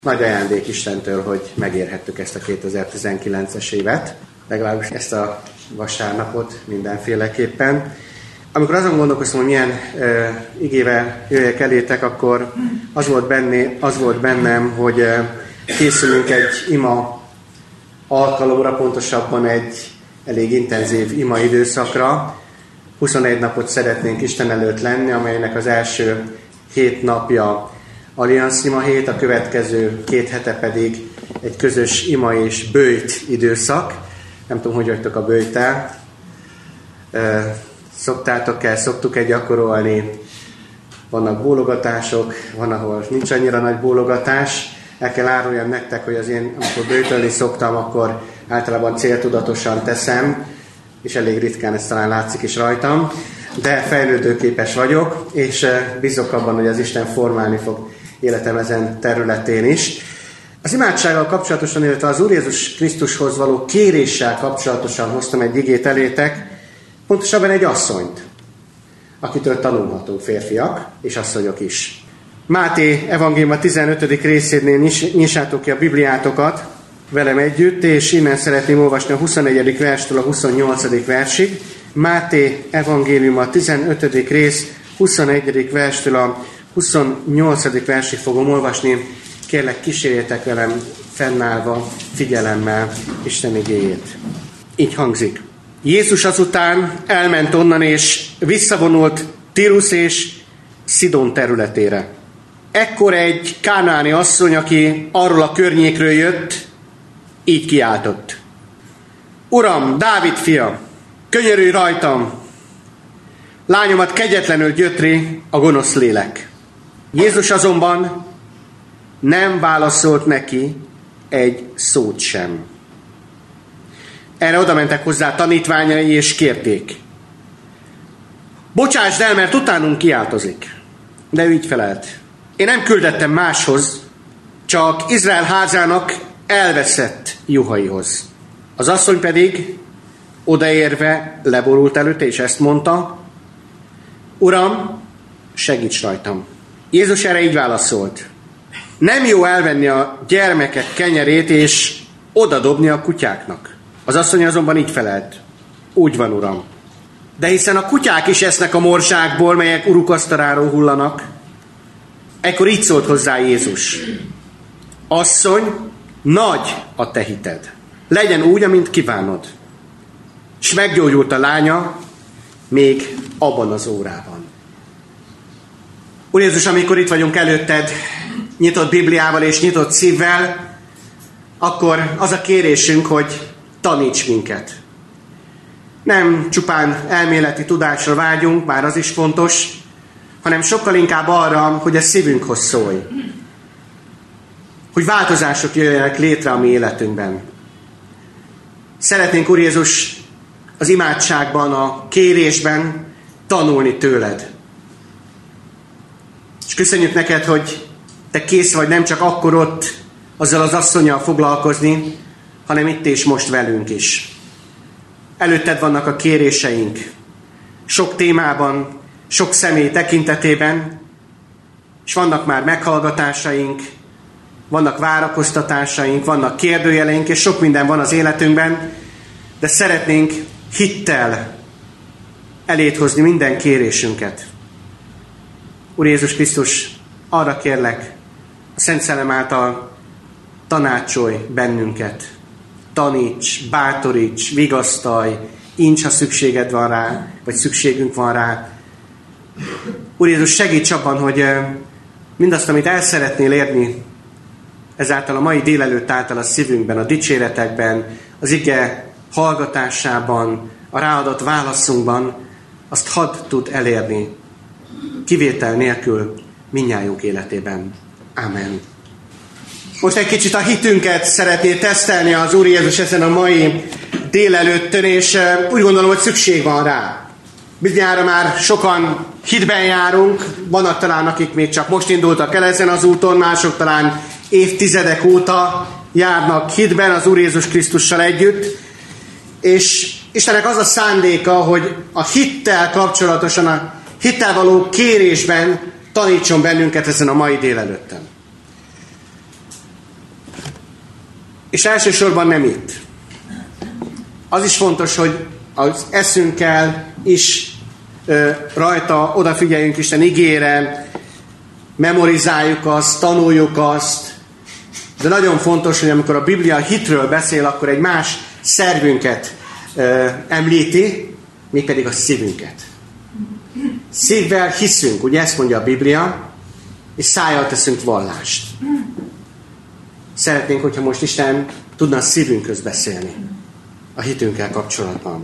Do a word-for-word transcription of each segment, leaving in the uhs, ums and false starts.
Nagy ajándék Istentől, hogy megérhettük ezt a kétezer-tizenkilences évet, legalábbis ezt a vasárnapot mindenféleképpen. Amikor azon gondolkoztam, hogy milyen uh, igével jöjjek elétek, akkor az volt, benné, az volt bennem, hogy uh, készülünk egy ima alkalomra, pontosabban egy elég intenzív ima időszakra. huszonegy napot szeretnénk Isten előtt lenni, amelynek az első hét napja Allianz ima hét, a következő két hete pedig egy közös ima és böjt időszak. Nem tudom, hogy vagytok a böjttel. Szoktátok-e, szoktuk-e gyakorolni? Vannak bólogatások, van, ahol nincs annyira nagy bólogatás. El kell áruljam nektek, hogy az én, amikor böjtölni szoktam, akkor általában céltudatosan teszem, és elég ritkán ez talán látszik is rajtam, de fejlődőképes vagyok, és bízok abban, hogy az Isten formálni fog életem ezen területén is. Az imádsággal kapcsolatosan, illetve az Úr Jézus Krisztushoz való kéréssel kapcsolatosan hoztam egy igét elétek, pontosabban egy asszonyt, akitől tanulhatunk, férfiak és asszonyok is. Máté evangélium a tizenötödik részénél nyis, nyissátok ki a Bibliátokat velem együtt, és innen szeretném olvasni a huszonegyedik verstől a huszonnyolcadik versig. Máté evangélium a tizenötödik rész huszonegyedik verstől a huszonnyolcadik versig fogom olvasni. Kérlek, kísérjétek velem fennállva, figyelemmel Isten igéjét. Így hangzik. Jézus azután elment onnan, és visszavonult Tírus és Szidon területére. Ekkor egy kánaáni asszony, aki arról a környékről jött, így kiáltott. Uram, Dávid fia, könyörülj rajtam! Lányomat kegyetlenül gyötri a gonosz lélek. Jézus azonban nem válaszolt neki egy szót sem. Erre oda mentek hozzá tanítványai, és kérték. Bocsásd el, mert utánunk kiáltozik. De ő így felelt. Én nem küldettem máshoz, csak Izrael házának elveszett juhaihoz. Az asszony pedig odaérve leborult előtte, és ezt mondta. Uram, segíts rajtam. Jézus erre így válaszolt. Nem jó elvenni a gyermekek kenyerét, és odadobni a kutyáknak. Az asszony azonban így felelt. Úgy van, Uram. De hiszen a kutyák is esznek a morzsákból, melyek uruk asztaláról hullanak. Ekkor így szólt hozzá Jézus. Asszony, nagy a te hited. Legyen úgy, amint kívánod. És meggyógyult a lánya még abban az órában. Úr Jézus, amikor itt vagyunk előtted, nyitott Bibliával és nyitott szívvel, akkor az a kérésünk, hogy taníts minket. Nem csupán elméleti tudásra vágyunk, bár az is fontos, hanem sokkal inkább arra, hogy a szívünkhoz szólj. Hogy változások jöjjenek létre a mi életünkben. Szeretnénk, Úr Jézus, az imádságban, a kérésben tanulni tőled. És köszönjük neked, hogy te kész vagy nem csak akkor ott azzal az asszonnyal foglalkozni, hanem itt és most velünk is. Előtted vannak a kéréseink. Sok témában, sok személy tekintetében, és vannak már meghallgatásaink, vannak várakoztatásaink, vannak kérdőjeleink, és sok minden van az életünkben, de szeretnénk hittel eléd hozni minden kérésünket. Úr Jézus Krisztus, arra kérlek, a Szent Szellem által tanácsolj bennünket. Taníts, bátoríts, vigasztalj, incs, ha szükséged van rá, vagy szükségünk van rá. Úr Jézus, segíts abban, hogy mindazt, amit el szeretnél érni, ezáltal a mai délelőtt által a szívünkben, a dicséretekben, az ige hallgatásában, a ráadott válaszunkban, azt hadd tud elérni, kivétel nélkül mindnyájunk életében. Amen. Most egy kicsit a hitünket szeretné tesztelni az Úr Jézus ezen a mai délelőttön, és úgy gondolom, hogy szükség van rá. Bizonyára már sokan hitben járunk, vannak talán, akik még csak most indultak el ezen az úton, mások talán évtizedek óta járnak hitben az Úr Jézus Krisztussal együtt, és Istennek az a szándéka, hogy a hittel kapcsolatosan, a hittel való kérésben tanítson bennünket ezen a mai délelőttön. És elsősorban nem itt. Az is fontos, hogy az eszünkkel is ö, rajta odafigyeljünk Isten igére, memorizáljuk azt, tanuljuk azt, de nagyon fontos, hogy amikor a Biblia hitről beszél, akkor egy más szervünket ö, említi, mégpedig a szívünket. Szívvel hiszünk, ugye ezt mondja a Biblia, és szájjal teszünk vallást. Szeretnénk, hogyha most Isten tudna a szívünkhöz beszélni a hitünkkel kapcsolatban.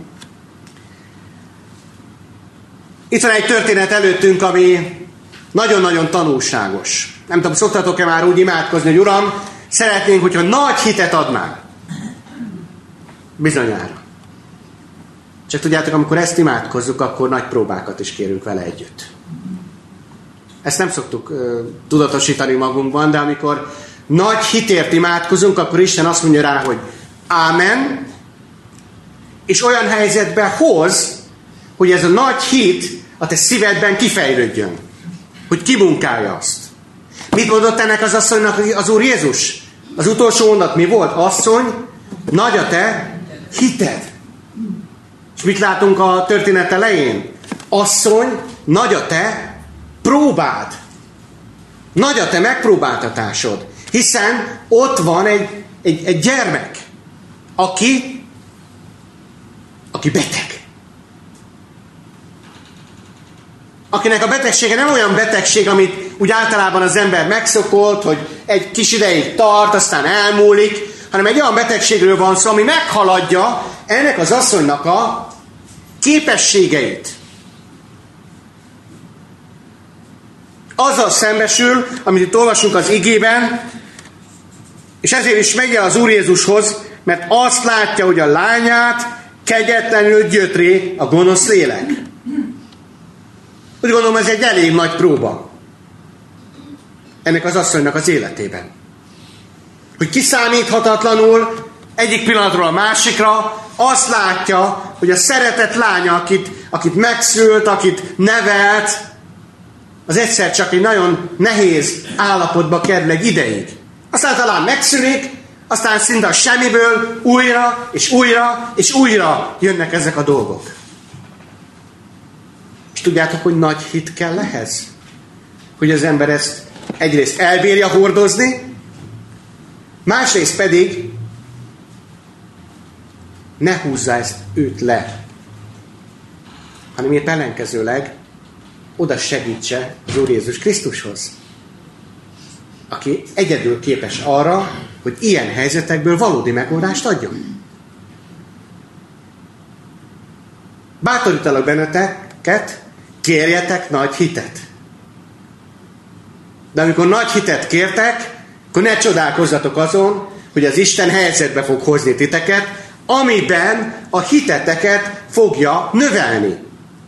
Itt van egy történet előttünk, ami nagyon-nagyon tanulságos. Nem tudom, szoktatok-e már úgy imádkozni, hogy Uram, szeretnénk, hogyha nagy hitet adnál. Bizonyára. Csak tudjátok, amikor ezt imádkozzuk, akkor nagy próbákat is kérünk vele együtt. Ezt nem szoktuk uh, tudatosítani magunkban, de amikor nagy hitért imádkozunk, akkor Isten azt mondja rá, hogy ámen, és olyan helyzetbe hoz, hogy ez a nagy hit a te szívedben kifejlődjön. Hogy kimunkálja azt. Mit mondott ennek az asszonynak az Úr Jézus? Az utolsó mondat mi volt? Asszony, nagy a te hited. És mit látunk a történet elején? Asszony, nagy a te próbád. Nagy a te megpróbáltatásod. Hiszen ott van egy, egy, egy gyermek, aki, aki beteg. Akinek a betegsége nem olyan betegség, amit úgy általában az ember megszokott, hogy egy kis ideig tart, aztán elmúlik, hanem egy olyan betegségről van szó, ami meghaladja ennek az asszonynak a képességeit. Azzal szembesül, amit itt olvasunk az igében, és ezért is megy el az Úr Jézushoz, mert azt látja, hogy a lányát kegyetlenül gyötri a gonosz lélek. Úgy gondolom, ez egy elég nagy próba ennek az asszonynak az életében. Hogy kiszámíthatatlanul egyik pillanatról a másikra azt látja, hogy a szeretett lánya, akit, akit megszült, akit nevelt, az egyszer csak egy nagyon nehéz állapotba kerül egy ideig. Aztán talán megszűnik, aztán szinte a semmiből újra, és újra, és újra jönnek ezek a dolgok. És tudjátok, hogy nagy hit kell ehhez? Hogy az ember ezt egyrészt elbírja hordozni, másrészt pedig ne húzza ezt őt le, hanem épp ellenkezőleg oda segítse az Úr Jézus Krisztushoz, aki egyedül képes arra, hogy ilyen helyzetekből valódi megoldást adjon. Bátorítalak benneteket, kérjetek nagy hitet. De amikor nagy hitet kértek, akkor ne csodálkozzatok azon, hogy az Isten helyzetbe fog hozni titeket, amiben a hiteteket fogja növelni.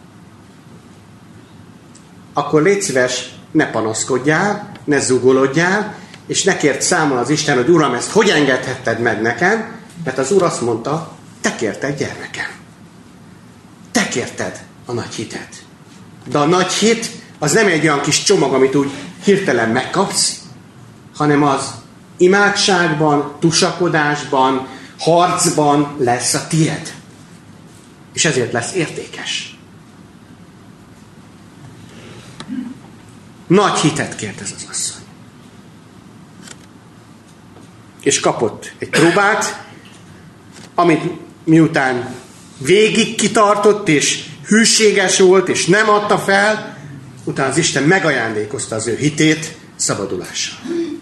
Akkor légy szíves, ne panaszkodjál, ne zugolodjál, és ne kérd számon az Isten, hogy Uram, ezt hogy engedhetted meg nekem, mert az Úr azt mondta, te kérted, gyermekem. Te kérted a nagy hitet. De a nagy hit az nem egy olyan kis csomag, amit úgy hirtelen megkapsz, hanem az imádságban, tusakodásban, harcban lesz a tied. És ezért lesz értékes. Nagy hitet kért ez az asszony. És kapott egy próbát, amit miután végig kitartott, és hűséges volt, és nem adta fel, utána az Isten megajándékozta az ő hitét szabadulással.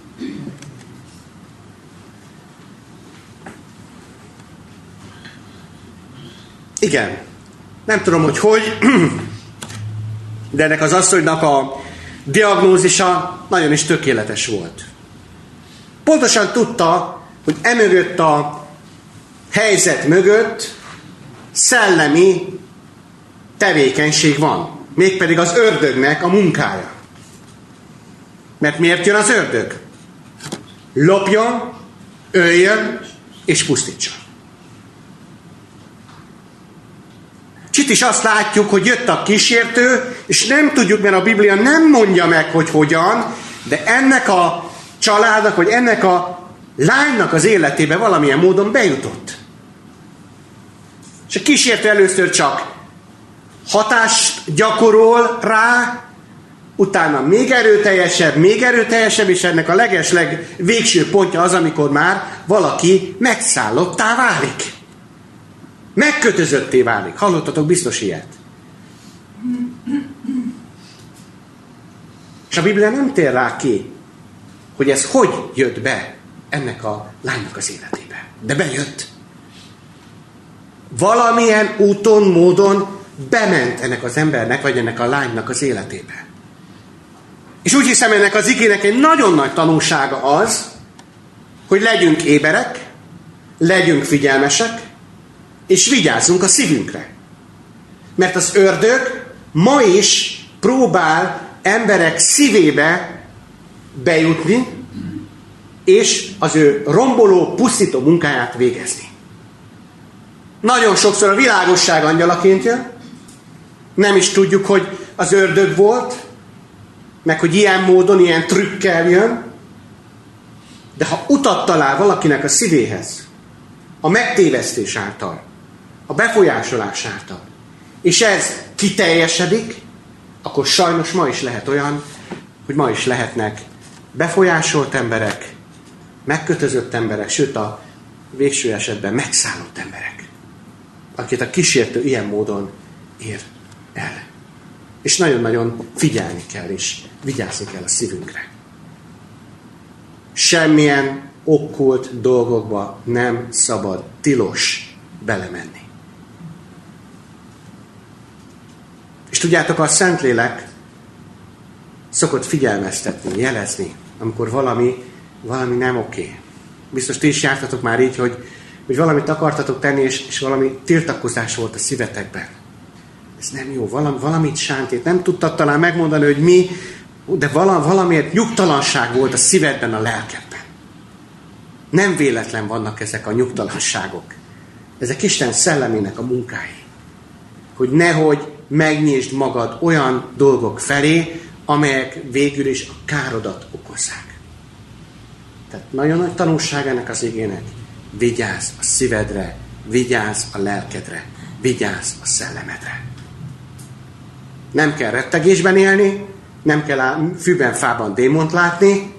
Igen, nem tudom, hogy hogy, de ennek az asszonynak a diagnózisa nagyon is tökéletes volt. Pontosan tudta, hogy emögött a helyzet mögött szellemi tevékenység van. Mégpedig az ördögnek a munkája. Mert miért jön az ördög? Lopjon, öljön és pusztítson. Itt is azt látjuk, hogy jött a kísértő, és nem tudjuk, mert a Biblia nem mondja meg, hogy hogyan, de ennek a családnak, vagy ennek a lánynak az életébe valamilyen módon bejutott. És a kísértő először csak hatást gyakorol rá, utána még erőteljesebb, még erőteljesebb, és ennek a legesleg végső pontja az, amikor már valaki megszállottá válik. Megkötözötté válik. Hallottatok biztos ilyet? És a Biblia nem tér rá ki, hogy ez hogy jött be ennek a lánynak az életébe. De bejött. Valamilyen úton, módon bement ennek az embernek, vagy ennek a lánynak az életébe. És úgy hiszem, ennek az igének egy nagyon nagy tanulsága az, hogy legyünk éberek, legyünk figyelmesek, és vigyázzunk a szívünkre. Mert az ördög ma is próbál emberek szívébe bejutni, és az ő romboló, pusztító munkáját végezni. Nagyon sokszor a világosság angyalaként jön, nem is tudjuk, hogy az ördög volt, meg hogy ilyen módon, ilyen trükkel jön, de ha utat talál valakinek a szívéhez, a megtévesztés által, a befolyásolás által, és ez kiteljesedik, akkor sajnos ma is lehet olyan, hogy ma is lehetnek befolyásolt emberek, megkötözött emberek, sőt a végső esetben megszállott emberek, akit a kísértő ilyen módon ér el. És nagyon-nagyon figyelni kell, és vigyázni kell a szívünkre. Semmilyen okkult dolgokba nem szabad, tilos belemenni. És tudjátok, a Szentlélek szokott figyelmeztetni, jelezni, amikor valami, valami nem oké. Biztos ti is jártatok már így, hogy, hogy valamit akartatok tenni, és, és valami tiltakozás volt a szívetekben. Ez nem jó, valami, valamit sántít. Nem tudtad talán megmondani, hogy mi, de valamiért nyugtalanság volt a szívedben, a lelkedben. Nem véletlen vannak ezek a nyugtalanságok. Ezek Isten szellemének a munkái. Hogy nehogy megnyisd magad olyan dolgok felé, amelyek végül is a károdat okozzák. Tehát nagyon nagy tanulság ennek az igének. Vigyázz a szívedre, vigyázz a lelkedre, vigyázz a szellemedre. Nem kell rettegésben élni, nem kell fűben, fában démont látni,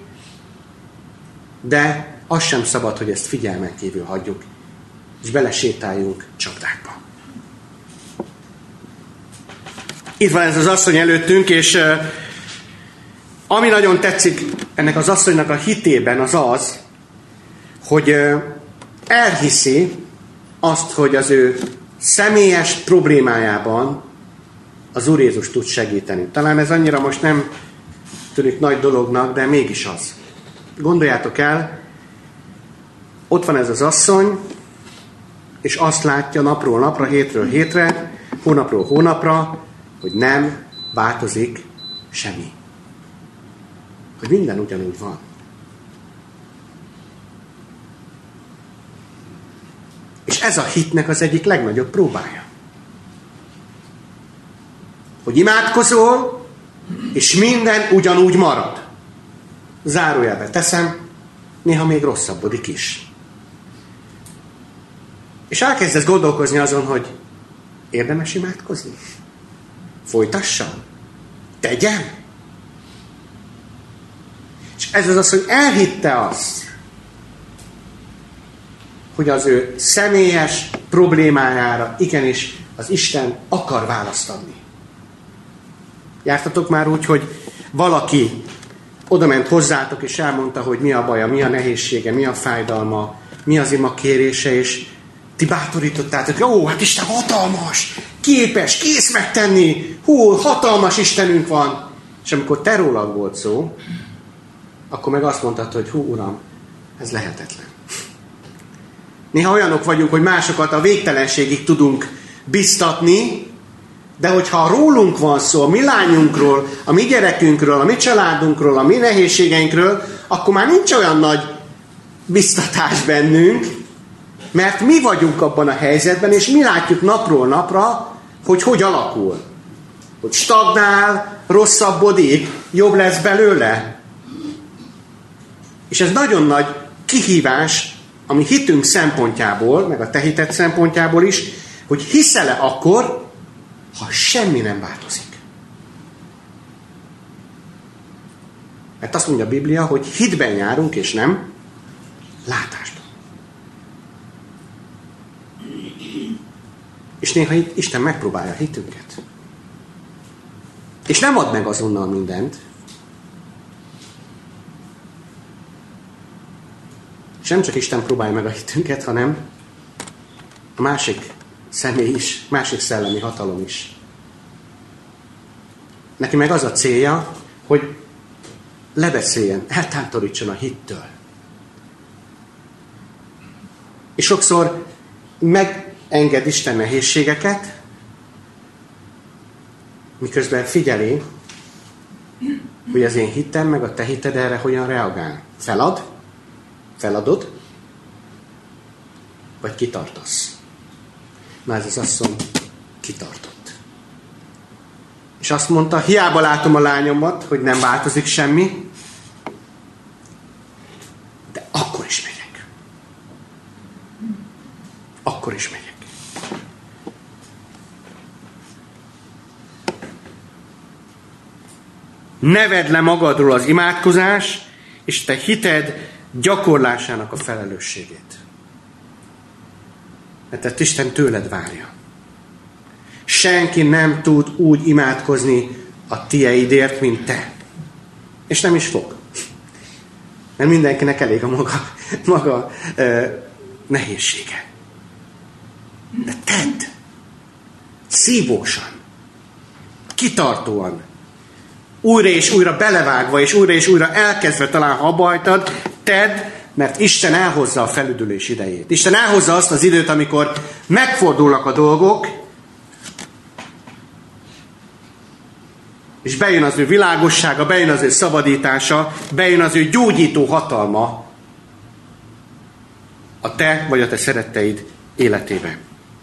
de az sem szabad, hogy ezt figyelmen kívül hagyjuk, és belesétáljunk csapdákba. Itt van ez az asszony előttünk, és uh, ami nagyon tetszik ennek az asszonynak a hitében, az az, hogy uh, elhiszi azt, hogy az ő személyes problémájában az Úr Jézus tud segíteni. Talán ez annyira most nem tűnik nagy dolognak, de mégis az. Gondoljátok el, ott van ez az asszony, és azt látja napról napra, hétről hétre, hónapról hónapra, hogy nem változik semmi. Hogy minden ugyanúgy van. És ez a hitnek az egyik legnagyobb próbája. Hogy imádkozol, és minden ugyanúgy marad. Zárójelbe teszem, néha még rosszabbodik is. És elkezdesz gondolkozni azon, hogy érdemes imádkozni? Folytassam? Tegyem? És ez az az, hogy elhitte azt, hogy az ő személyes problémájára igenis az Isten akar választ adni. Jártatok már úgy, hogy valaki odament hozzátok, és elmondta, hogy mi a baja, mi a nehézsége, mi a fájdalma, mi az ima kérése, és ti bátorítottátok, hogy ó, hát Isten hatalmas, képes, kész megtenni, hú, hatalmas Istenünk van. És amikor te rólad volt szó, akkor meg azt mondtad, hogy hú, Uram, ez lehetetlen. Néha olyanok vagyunk, hogy másokat a végtelenségig tudunk biztatni, de hogyha rólunk van szó, a mi lányunkról, a mi gyerekünkről, a mi családunkról, a mi nehézségeinkről, akkor már nincs olyan nagy biztatás bennünk, mert mi vagyunk abban a helyzetben, és mi látjuk napról napra, hogy hogy alakul. Hogy stagnál, rosszabbodik, jobb lesz belőle. És ez nagyon nagy kihívás, ami hitünk szempontjából, meg a te hited szempontjából is, hogy hiszel-e akkor, ha semmi nem változik. Mert azt mondja a Biblia, hogy hitben járunk, és nem látásban. És néha Isten megpróbálja a hitünket. És nem ad meg azonnal mindent. És nem csak Isten próbálja meg a hitünket, hanem a másik személy is, másik szellemi hatalom is. Neki meg az a célja, hogy lebeszéljen, eltántorítson a hittől. És sokszor megenged Isten nehézségeket, miközben figyeli, hogy az én hittem, meg a te hited erre hogyan reagál. Felad, feladod, vagy kitartasz. Na ez az asszony kitartott. És azt mondta, hiába látom a lányomat, hogy nem változik semmi, de akkor is megyek. Akkor is megyek. Ne vedd le magadról az imádkozás, és te hited gyakorlásának a felelősségét. Mert ezt Isten tőled várja. Senki nem tud úgy imádkozni a tieidért, mint te. És nem is fog. Mert mindenkinek elég a maga, maga ö, nehézsége. De tedd! Szívósan! Kitartóan! Újra és újra belevágva, és újra és újra elkezdve talán ha abbahagytad, tedd, mert Isten elhozza a felüdülés idejét. Isten elhozza azt az időt, amikor megfordulnak a dolgok, és bejön az ő világossága, bejön az ő szabadítása, bejön az ő gyógyító hatalma a te vagy a te szeretteid életébe.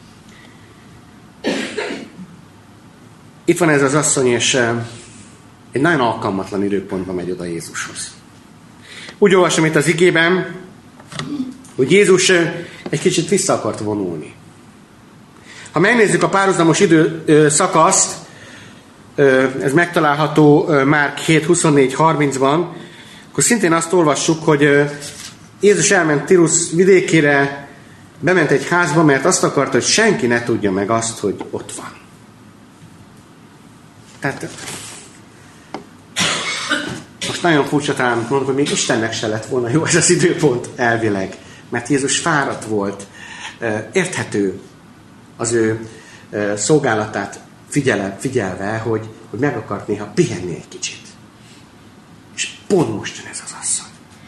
Itt van ez az asszony, és egy nagyon alkalmatlan időpontban megy oda Jézushoz. Úgy olvasom itt az igében, hogy Jézus egy kicsit vissza akart vonulni. Ha megnézzük a párhuzamos időszakaszt, ez megtalálható Márk hét huszonnégy harmincban, akkor szintén azt olvassuk, hogy Jézus elment Tirus vidékére, bement egy házba, mert azt akarta, hogy senki ne tudja meg azt, hogy ott van. Tehát most nagyon furcsa talán mondok, hogy még Istennek se lett volna jó ez az időpont elvileg, mert Jézus fáradt volt, érthető az ő szolgálatát figyelve, figyelve hogy, hogy meg akart néha pihenni egy kicsit. És pont most jön ez az asszony.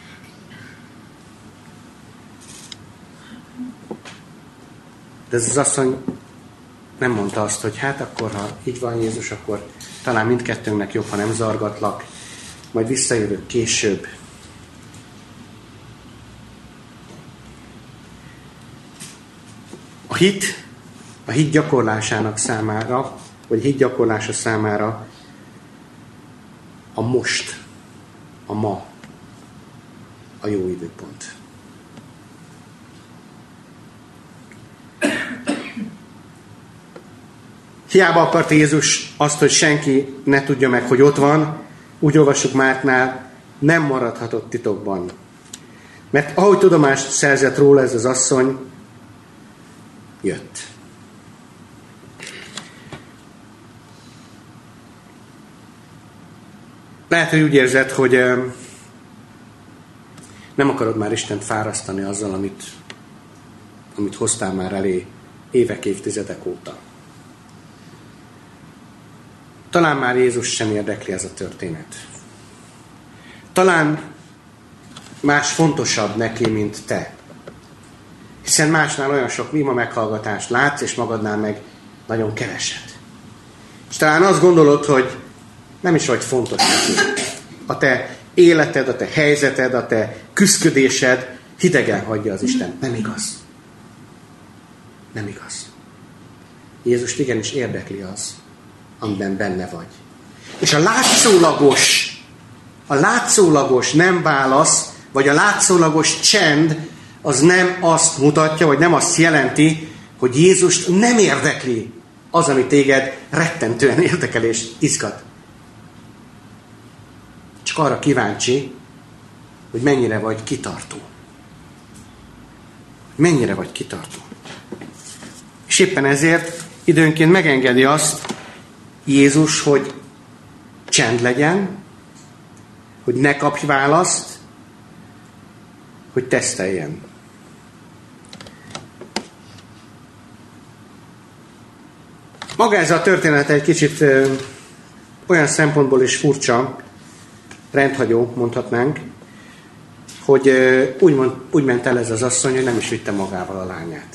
De ez az asszony nem mondta azt, hogy hát akkor, ha így van Jézus, akkor talán mindkettőnknek jobb, ha nem zargatlak, majd visszajövök később. A hit, a hit gyakorlásának számára, vagy hit gyakorlása számára a most, a ma, a jó időpont. Hiába akart Jézus azt, hogy senki ne tudja meg, hogy ott van, úgy olvassuk Márknál, nem maradhatott titokban. Mert ahogy tudomást szerzett róla ez az asszony, jött. Lehet, hogy úgy érzed, hogy nem akarod már Istent fárasztani azzal, amit, amit hoztál már elé évek, évtizedek óta. Talán már Jézus sem érdekli ez a történet. Talán más fontosabb neki, mint te. Hiszen másnál olyan sok ima meghallgatást látsz, és magadnál meg nagyon keveset. És talán azt gondolod, hogy nem is vagy fontos neki. A te életed, a te helyzeted, a te küszködésed hidegen hagyja az Istent. Nem igaz. Nem igaz. Jézust igenis érdekli az, amiben benne vagy. És a látszólagos, a látszólagos nem válasz vagy a látszólagos csend az nem azt mutatja, vagy nem azt jelenti, hogy Jézust nem érdekli az, ami téged rettentően érdekel és izgat. Csak arra kíváncsi, hogy mennyire vagy kitartó. Mennyire vagy kitartó. És éppen ezért időnként megengedi azt Jézus, hogy csend legyen, hogy ne kapj választ, hogy teszteljen. Maga ez a történet egy kicsit ö, olyan szempontból is furcsa, rendhagyó, mondhatnánk, hogy ö, úgy, mond, úgy ment el ez az asszony, hogy nem is vitte magával a lányát.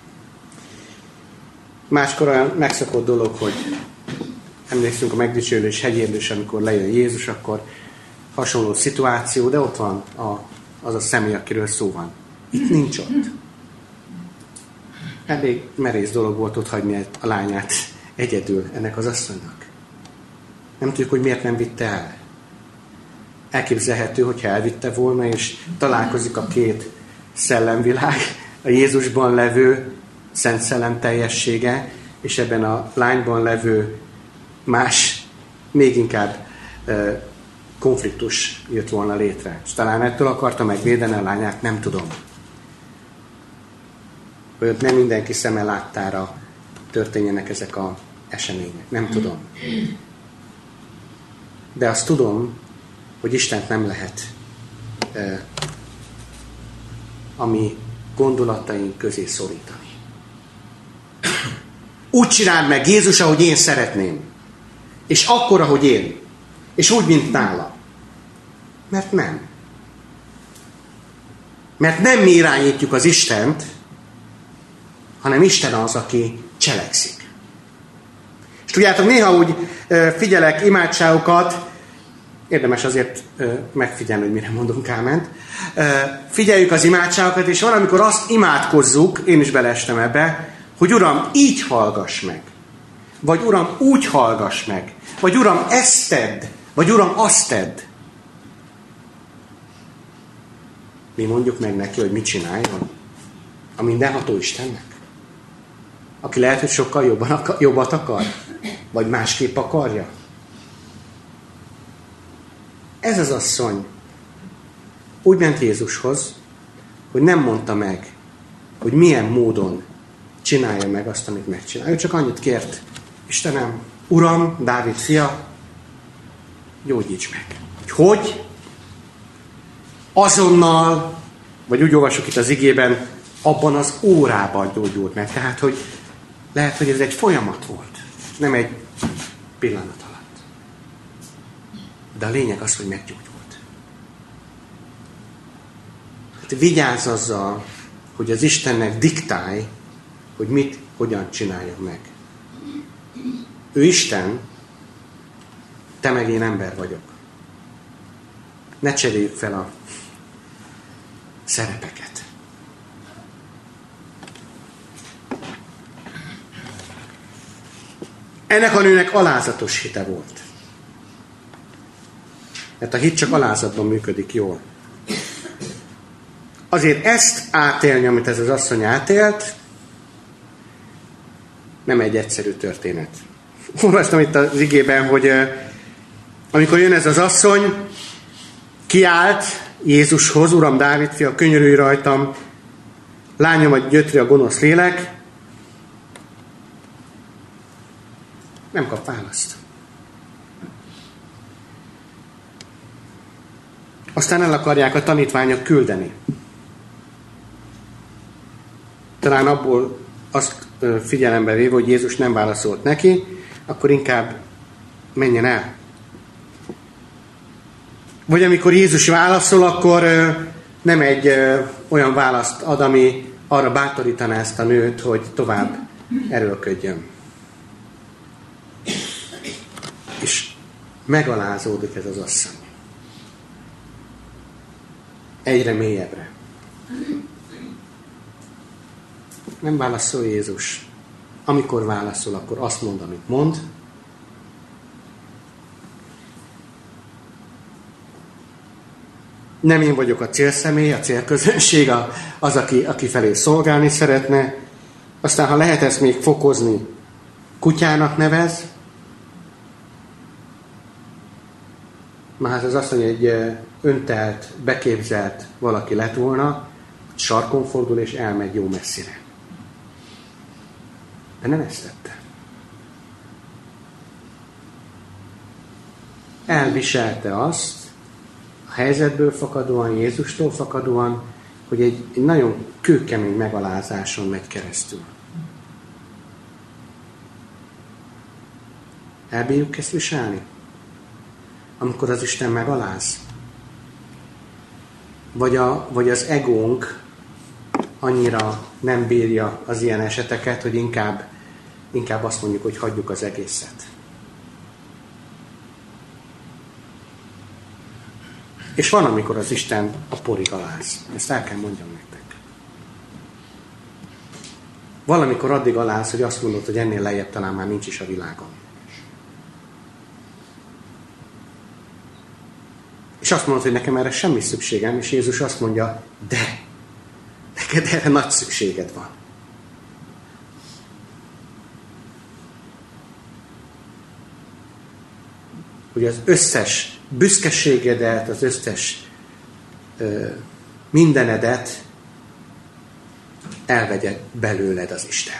Máskor olyan megszokott dolog, hogy emlékszünk a megdicsőlés hegyéről, és amikor lejön Jézus, akkor hasonló szituáció, de ott van a, az a személy, akiről szó van. Itt nincs ott. Elég merész dolog volt ott hagyni a lányát egyedül ennek az asszonynak. Nem tudjuk, hogy miért nem vitte el. Elképzelhető, hogyha elvitte volna, és találkozik a két szellemvilág, a Jézusban levő szent szellem teljessége, és ebben a lányban levő más, még inkább uh, konfliktus jött volna létre. És talán ettől akarta megvédeni a lányát, nem tudom. Hogy ott nem mindenki szeme láttára történjenek ezek az események. Nem tudom. De azt tudom, hogy Istent nem lehet uh, a mi gondolataink közé szorítani. Úgy csináld meg Jézus, ahogy én szeretném. És akkor, ahogy én. És úgy, mint nála. Mert nem. Mert nem mi irányítjuk az Istent, hanem Isten az, aki cselekszik. És tudjátok, néha úgy figyelek imádságokat, érdemes azért megfigyelni, hogy mire mondunk áment. Figyeljük az imádságokat, és valamikor azt imádkozzuk, én is beleestem ebbe, hogy Uram, így hallgass meg. Vagy Uram, úgy hallgass meg. Vagy Uram, ezt tedd. Vagy Uram, azt tedd. Mi mondjuk meg neki, hogy mit csináljon? A mindenható Istennek? Aki lehet, hogy sokkal jobban akar, jobbat akar? Vagy másképp akarja? Ez az asszony úgy ment Jézushoz, hogy nem mondta meg, hogy milyen módon csinálja meg azt, amit megcsinál. Ő csak annyit kért. Istenem, Uram, Dávid fia, gyógyíts meg. Hogy hogy? Azonnal, vagy úgy olvasok itt az igében, abban az órában gyógyult meg. Tehát, hogy lehet, hogy ez egy folyamat volt. Nem egy pillanat alatt. De a lényeg az, hogy meggyógyult. Hát vigyázz azzal, hogy az Istennek diktálj, hogy mit, hogyan csinálja meg. Ő Isten, te meg én ember vagyok. Ne cseréljük fel a szerepeket. Ennek a nőnek alázatos hite volt. Mert a hit csak alázatban működik jól. Azért ezt átélni, amit ez az asszony átélt, nem egy egyszerű történet. Olvastam itt az igében, hogy amikor jön ez az asszony, kiállt Jézushoz, Uram, Dávid fia, könyörülj rajtam, lányomat gyötri a gonosz lélek, nem kap választ. Aztán el akarják a tanítványok küldeni. Talán abból azt figyelembe véve, hogy Jézus nem válaszolt neki, akkor inkább menjen el. Vagy amikor Jézus válaszol, akkor nem egy olyan választ ad, ami arra bátorítaná ezt a nőt, hogy tovább erőlködjön. És megalázódik ez az asszony. Egyre mélyebbre. Nem válaszol Jézus. Amikor válaszol, akkor azt mond, amit mond. Nem én vagyok a célszemély, a célközönség, az, aki, aki felé szolgálni szeretne. Aztán, ha lehet ezt még fokozni, kutyának nevez. Már hát az azt mondja, egy öntelt, beképzelt valaki lett volna, sarkon fordul és elmegy jó messzire. De nem ezt tette. Elviselte azt, a helyzetből fakadóan, Jézustól fakadóan, hogy egy, egy nagyon kőkemény megalázáson megy keresztül. Elbírjuk ezt viselni? Amikor az Isten megaláz? Vagy, a, vagy az egónk annyira nem bírja az ilyen eseteket, hogy inkább, inkább azt mondjuk, hogy hagyjuk az egészet. És van, amikor az Isten a porig aláz. Ezt el kell mondjam nektek. Valamikor addig aláz, hogy azt mondod, hogy ennél lejjebb talán már nincs is a világon. És azt mondod, hogy nekem erre semmi szükségem, és Jézus azt mondja, de, neked erre nagy szükséged van. Hogy az összes büszkeségedet, az összes ö, mindenedet elvegye belőled az Isten.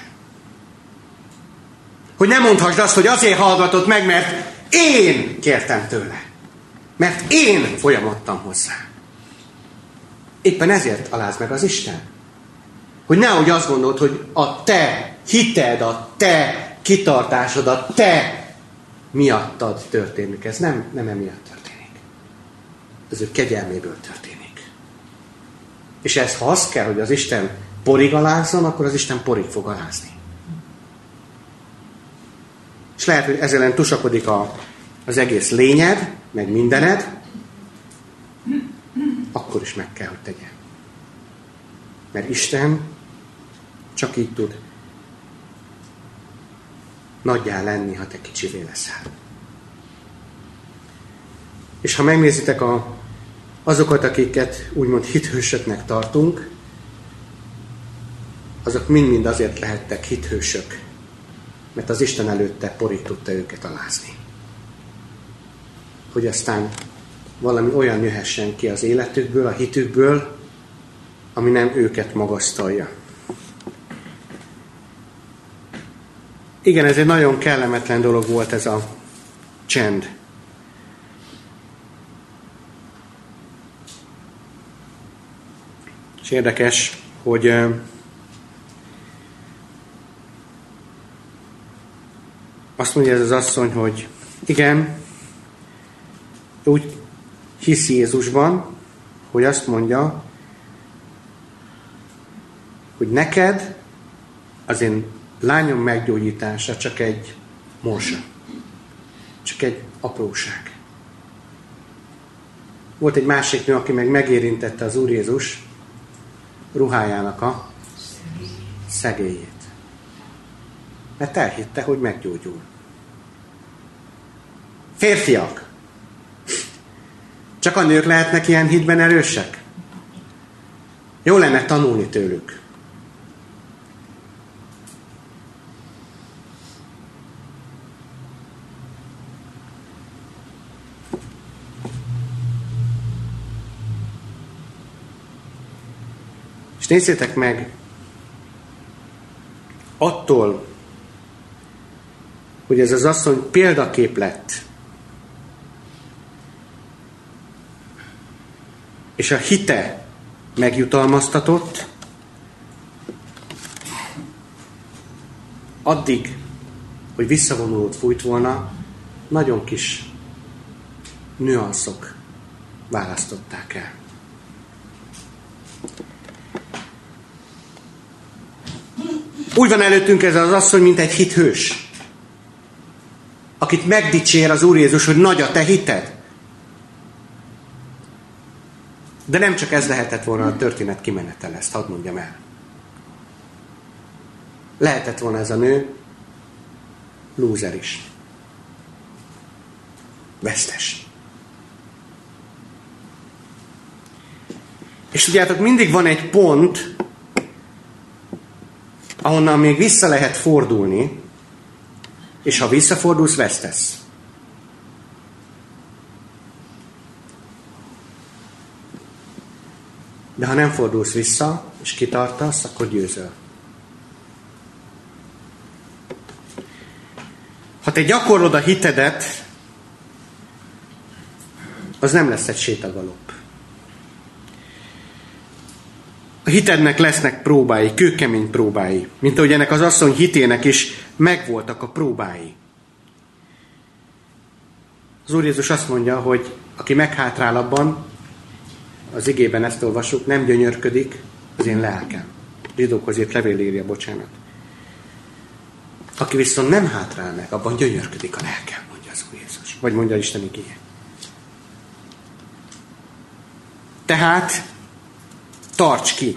Hogy nem mondhassd azt, hogy azért hallgatott meg, mert én kértem tőle. Mert én folyamodtam hozzá. Éppen ezért aláz meg az Isten. Hogy nehogy azt gondold, hogy a te hited, a te kitartásod, a te miattad történik. Ez nem, nem emiatt történik. Ez ő kegyelméből történik. És ez, ha az kell, hogy az Isten porig alázzon, akkor az Isten porig fog alázni. És lehet, hogy ezzel ellen tusakodik a, az egész lényed, meg mindened, akkor is meg kell, hogy tegye. Mert Isten csak így tud nagyjá lenni, ha te kicsivé leszel. És ha megnézitek a, azokat, akiket úgymond hithősöknek tartunk, azok mind-mind azért lehettek hithősök, mert az Isten előtte porig tudta őket alázni. Hogy aztán valami olyan jöhessen ki az életükből, a hitükből, ami nem őket magasztalja. Igen, ez egy nagyon kellemetlen dolog volt ez a csend. És érdekes, hogy azt mondja ez az asszony, hogy igen, úgy hisz Jézusban, hogy azt mondja, hogy neked az én lányom meggyógyítása csak egy morsa. Csak egy apróság. Volt egy másik nő, aki meg megérintette az Úr Jézus ruhájának a szegélyét. Mert elhitte, hogy meggyógyul. Férfiak! Csak a nők lehetnek ilyen hitben erősek? Jó lenne tanulni tőlük. És nézzétek meg, attól, hogy ez az asszony példakép lett, és a hite megjutalmaztatott, addig, hogy visszavonulót fújt volna, nagyon kis nüanszok választották el. Úgy van előttünk ez az asszony, mint egy hithős, akit megdicsér az Úr Jézus, hogy nagy a te hited. De nem csak ez lehetett volna a történet kimenetel, ezt hadd mondjam el. Lehetett volna ez a nő lúzer is. Vesztes. És tudjátok, mindig van egy pont, ahonnan még vissza lehet fordulni, és ha visszafordulsz, vesztesz. De ha nem fordulsz vissza, és kitartasz, akkor győzöl. Ha te gyakorlod a hitedet, az nem lesz egy sétagalopp. A hitednek lesznek próbái, kőkemény próbái. Mint ahogy ennek az asszony hitének is megvoltak a próbái. Az Úr Jézus azt mondja, hogy aki meghátrál abban, az igében ezt olvasjuk, nem gyönyörködik az én lelkem. Zsidókhoz írt levél írja, bocsánat. Aki viszont nem hátrál meg, abban gyönyörködik a lelkem, mondja az Úr Jézus. Vagy mondja Isten igéje. Tehát tarts ki.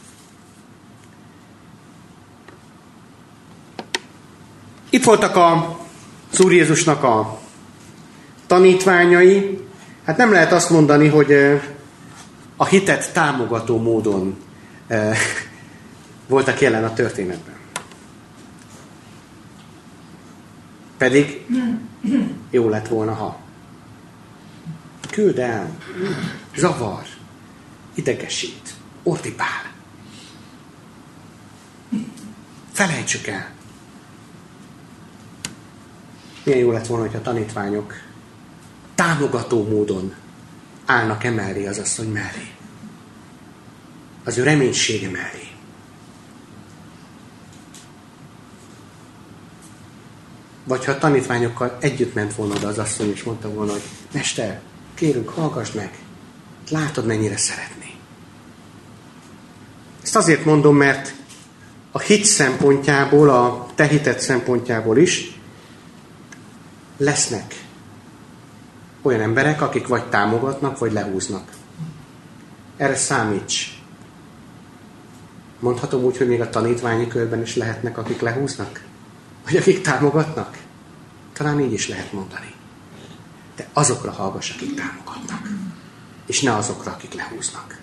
Itt voltak a, az Úr Jézusnak a tanítványai. Hát nem lehet azt mondani, hogy a hitet támogató módon voltak jelen a történetben. Pedig jó lett volna, ha. Küld el, zavar, idegesít, ordibál. Felejtsük el. Milyen jó lett volna, hogy a tanítványok támogató módon állnak emellé az asszony mellé. Az ő reménysége mellé. Vagy ha a tanítványokkal együtt ment volna oda az asszony, és mondta volna, hogy Mester, kérünk, hallgass meg. Látod, mennyire szeretné. Ezt azért mondom, mert a hit szempontjából, a te hited szempontjából is lesznek olyan emberek, akik vagy támogatnak, vagy lehúznak. Erre számíts. Mondhatom úgy, hogy még a tanítványi körben is lehetnek, akik lehúznak? Vagy akik támogatnak? Talán így is lehet mondani. De azokra hallgass, akik támogatnak. És ne azokra, akik lehúznak.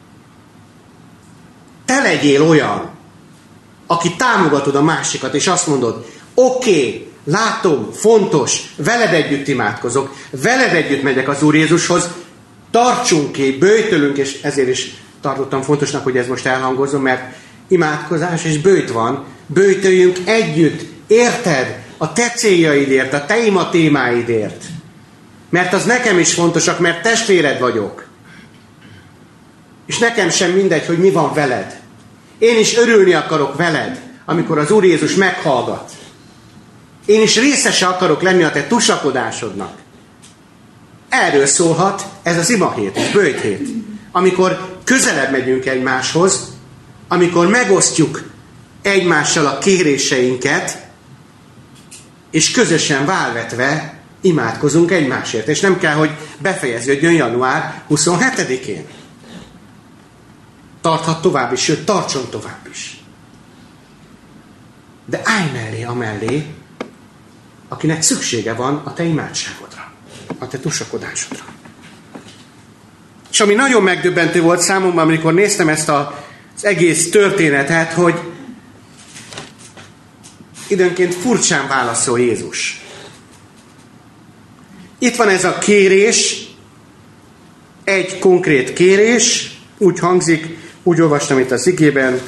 Te legyél olyan, aki támogatod a másikat, és azt mondod, oké, okay, látom, fontos, veled együtt imádkozok, veled együtt megyek az Úr Jézushoz, tartsunk ki, böjtölünk, és ezért is tartottam fontosnak, hogy ez most elhangozzon, mert imádkozás és böjt van, böjtöljünk együtt, érted? A te céljaidért, a te ima témáidért. Mert az nekem is fontosak, mert testvéred vagyok. És nekem sem mindegy, hogy mi van veled. Én is örülni akarok veled, amikor az Úr Jézus meghallgat. Én is részese akarok lenni a te tusakodásodnak. Erről szólhat ez az imahét, és böjthét. Amikor közelebb megyünk egymáshoz, amikor megosztjuk egymással a kéréseinket, és közösen válvetve imádkozunk egymásért. És nem kell, hogy befejeződjön január huszonhetedikén. Tarthat tovább is, sőt, tartson tovább is. De állj mellé amellé, akinek szüksége van a te imádságodra, a te tusakodásodra. És ami nagyon megdöbbentő volt számomra, amikor néztem ezt a, az egész történetet, hogy időnként furcsán válaszol Jézus. Itt van ez a kérés, egy konkrét kérés, úgy hangzik, úgy olvastam itt az igében.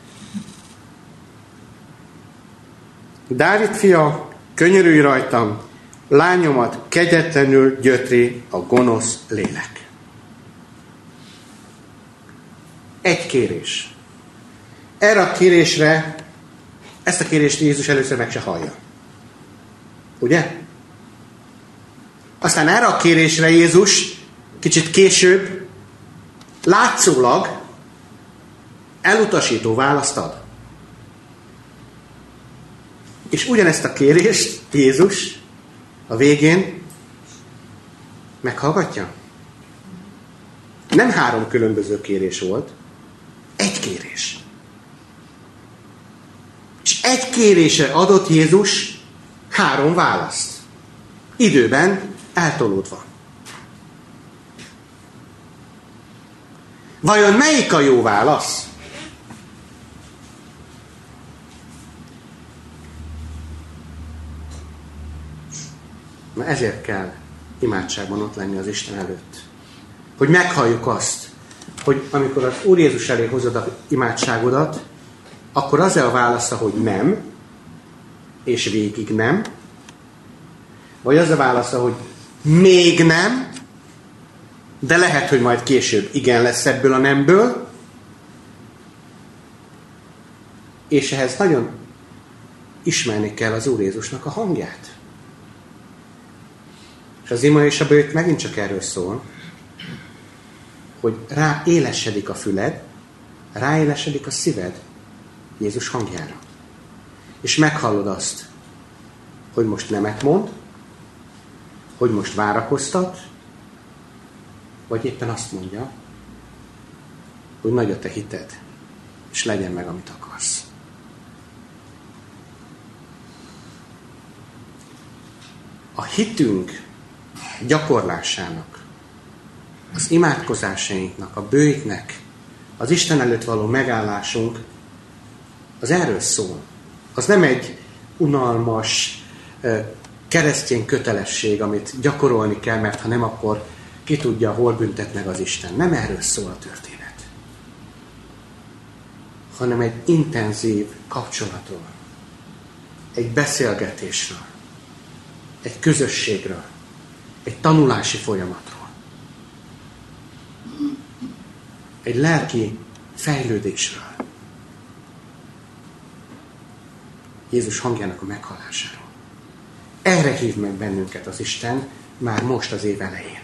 Dávid fia, könyörülj rajtam, lányomat kegyetlenül gyötri a gonosz lélek. Egy kérés. Erre a kérésre, ezt a kérést Jézus először meg se hallja. Ugye? Aztán erre a kérésre Jézus kicsit később látszólag elutasító választ ad. És ugyanezt a kérést Jézus a végén meghallgatja. Nem három különböző kérés volt, egy kérés. És egy kérésre adott Jézus három választ. Időben eltolódva. Vajon melyik a jó válasz? Na ezért kell imádságban ott lenni az Isten előtt. Hogy meghalljuk azt, hogy amikor az Úr Jézus elé hozod az imádságodat, akkor az-e a válasza, hogy nem, és végig nem, vagy az a válasza, hogy még nem, de lehet, hogy majd később igen lesz ebből a nemből, és ehhez nagyon ismerni kell az Úr Jézusnak a hangját. És az ima és a bőjt megint csak erről szól, hogy ráélesedik a füled, ráélesedik a szíved Jézus hangjára. És meghallod azt, hogy most nemet mond, hogy most várakoztat, vagy éppen azt mondja, hogy nagy a te hited, és legyen meg, amit akarsz. A hitünk gyakorlásának, az imádkozásainknak, a bőjtnek, az Isten előtt való megállásunk, az erről szól. Az nem egy unalmas keresztény kötelesség, amit gyakorolni kell, mert ha nem, akkor ki tudja, hol büntet meg az Isten. Nem erről szól a történet. Hanem egy intenzív kapcsolatról, egy beszélgetésről, egy közösségről, egy tanulási folyamatról, egy lelki fejlődésről, Jézus hangjának a meghallásáról. Erre hív meg bennünket az Isten már most az év elején.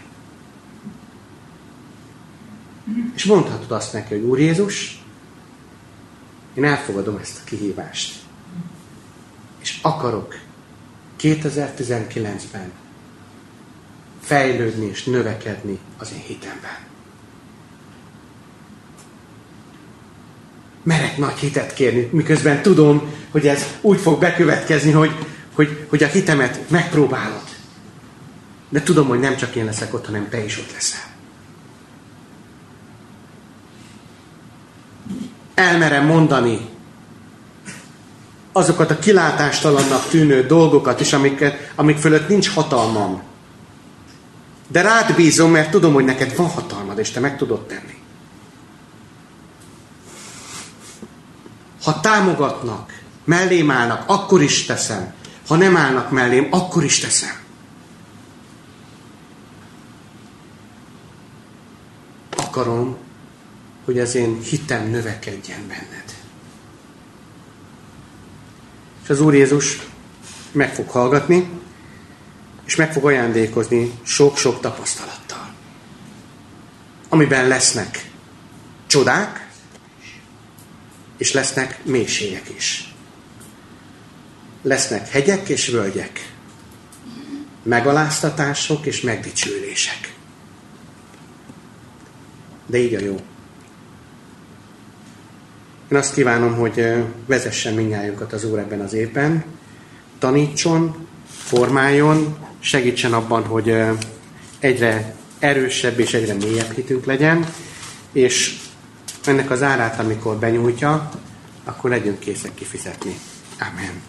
És mondhatod azt neki, hogy Úr Jézus, én elfogadom ezt a kihívást. És akarok kétezer-tizenkilencben fejlődni és növekedni az én hitemben. Merek nagy hitet kérni, miközben tudom, hogy ez úgy fog bekövetkezni, hogy, hogy, hogy a hitemet megpróbálod. De tudom, hogy nem csak én leszek ott, hanem te is ott leszel. Elmerem mondani azokat a kilátástalannak tűnő dolgokat is, amiket, amik fölött nincs hatalmam. De rád bízom, mert tudom, hogy neked van hatalmad, és te meg tudod tenni. Ha támogatnak, mellém állnak, akkor is teszem. Ha nem állnak mellém, akkor is teszem. Akarom, hogy az én hitem növekedjen benned. És az Úr Jézus meg fog hallgatni, és meg fog ajándékozni sok-sok tapasztalattal. Amiben lesznek csodák, és lesznek mélységek is. Lesznek hegyek és völgyek. Megaláztatások és megdicsőlések. De így a jó. Én azt kívánom, hogy vezessen mindnyájunkat az Úr ebben az évben, tanítson, formáljon, segítsen abban, hogy egyre erősebb és egyre mélyebb hitünk legyen, és ennek az árát, amikor benyújtja, akkor legyünk készek kifizetni. Amen.